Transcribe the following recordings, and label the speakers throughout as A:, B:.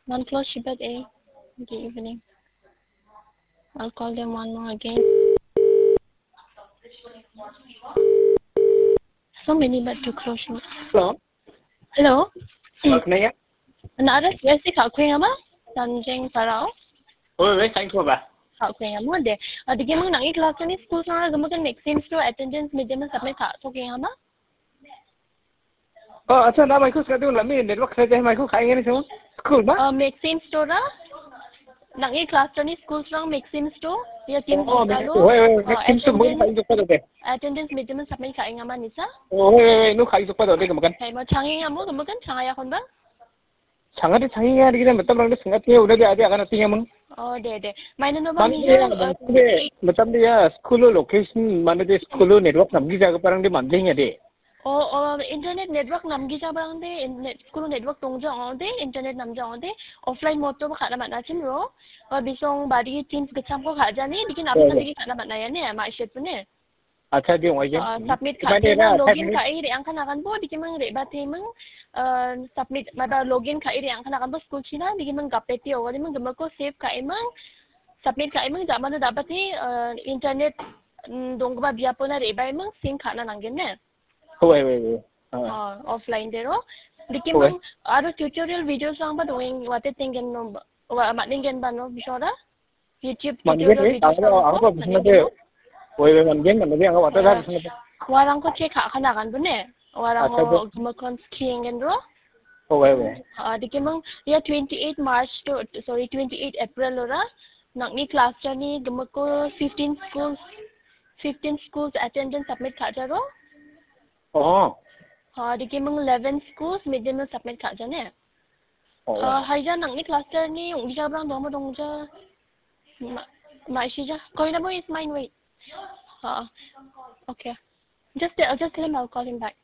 A: Non-close Shibat A. Good evening. I'll call them one more again. So many but to close.
B: Hello.
A: Hello.
B: Naya.
A: Nara si khảo khuyên ama. Tanjeng Parao.
B: Oi, thank you ba.
A: Khảo khuyên ama de. Adige mang nangi class ni school sa gamakan next to attendance medium submit khảo khuyên ama.
B: Acha na mai ko sa tu lami network sa je mai ko khai nge ni sama. School ba?
A: Maxim store ra. Nangi class ni school sa Maxim store. Ya team
B: oi, Maxim store mo khai jok pa de.
A: Attendance medium submit khai ama nisa.
B: Oi, no khai jok pa de gamakan.
A: Hai ma changi amo gamakan changaya kon ba?
B: Sangat changi ya di matam lang sangat ni udah dia ada akan tinggal mang.
A: Oh, de. Mana no ba
B: matam dia school location mana dia school network namgi jaga parang dia mandeng ya de.
A: Oh, internet network namgi ja barang de school network tongja on de internet namja on de offline mode to khana mana chin ro bisong bari teams gacham ko khaja ni dikin abang digi khana mana ya ne ma shet ne
B: Acha dia wajib.
A: Submit khaja login khai re ang khana kan bo dikin mang re ba te mang submit maba login khai re ang khana kan bo school china dikin mang gapeti o mang gamako save khai mang submit khai mang jamana dabati internet dongba biapona re ba mang sim khana nangen ne
B: Oi.
A: Offline dero. Dikim mang aro tutorial videos lang ba doing what tingen no matningen ba no bisora? YouTube tutorial videos lang
B: ako bisna de. Oi, manggen dia ang wata dar bisna.
A: Warang ko check kana kan bune. Warang ko gumakon skingen ro.
B: Oi.
A: Dikim mang ya 28 March to 28 April ora. Nangni class ni gumako 15 schools attendance submit khaja ro.
B: Oh.
A: Di mang 11 schools medium submit khaja ne. Haija nang ni cluster ni bisa berang dongja. Maisija. Koi na mo is mine wait. Okay. Just tell him I'll call him back.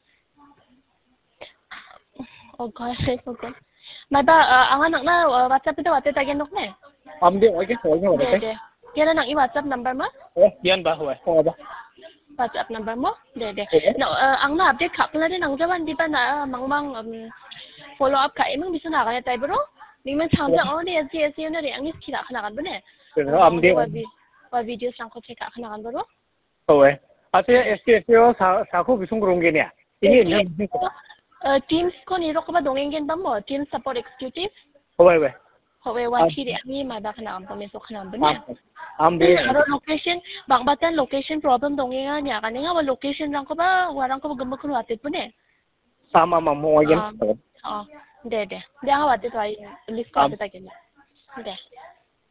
A: Oh God, I forgot. Mai ba ang anak na WhatsApp ito wate tagen nok ne.
B: Amde okay, okay.
A: De. Kaya nang i WhatsApp number mo?
B: Yan ba hoy. Ba.
A: WhatsApp number mo? De. No, ang na update ka pala din ang jawan di ba na mangmang follow up ka imong bisa na kaya tayo bro? Di man changja on de SGS yun na rin ang iskira ka na kan ba ne?
B: Amde
A: wa videos lang ko check ka na kan bro?
B: Hoy. Ate SGS yo sa ko bisung rong ge ne. Ini
A: Teams ko ni ro ko ba dongenggen ba mo? Team support executive?
B: Hoy.
A: Hoy wa chiri ami ma ba kana ang pameso kana ba ne?
B: Amde.
A: Aro location, bang batan location problem dongenga niya kanina wa location lang ko ba warang ko gamag ko watit po ne?
B: Sama mo yan.
A: De. Dia nga watit wa list ko watit agin. De.